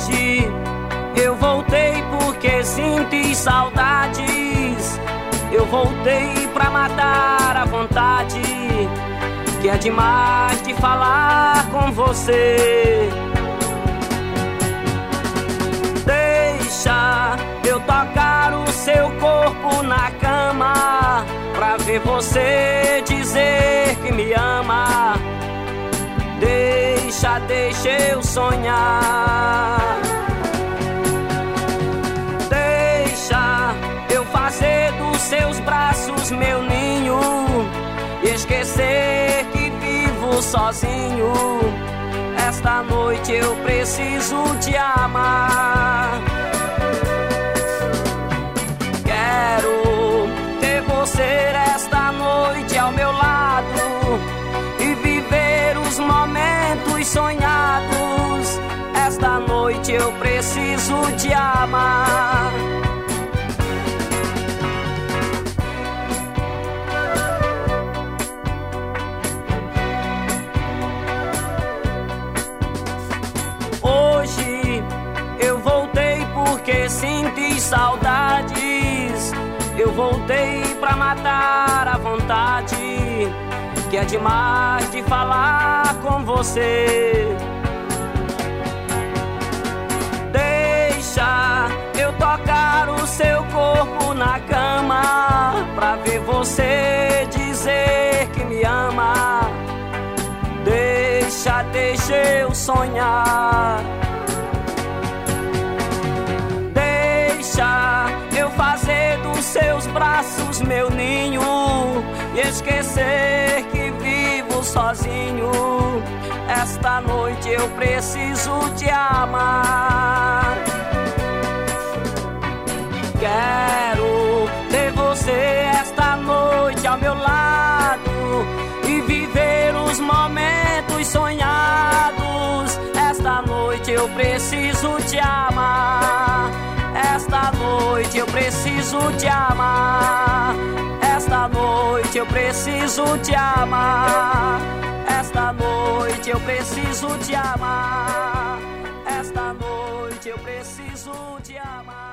Hoje eu voltei porque senti saudades. Eu voltei pra matar a vontade, que é demais de falar com você. Deixa eu tocar o seu corpo na cama, pra ver você dizer que me ama. Deixa eu sonhar. Deixa eu fazer dos seus braços meu ninho e esquecer que vivo sozinho. Esta noite eu preciso te amar. Quero ter você esta noite ao meu lado e viver os momentos sonhados. Esta noite eu preciso te amar. Hoje eu voltei porque senti saudades. Eu voltei pra matar a vontade, que é demais de falar com você. Deixa eu tocar o seu corpo na cama, pra ver você dizer que me ama. Deixa eu sonhar. Deixa eu fazer dos seus braços meu ninho e esquecer que vivo sozinho. Esta noite eu preciso te amar. Quero ter você esta noite ao meu lado e viver os momentos sonhados. Esta noite eu preciso te amar. Esta noite eu preciso te amar. Esta noite eu preciso te amar. Esta noite eu preciso te amar. Esta noite eu preciso te amar.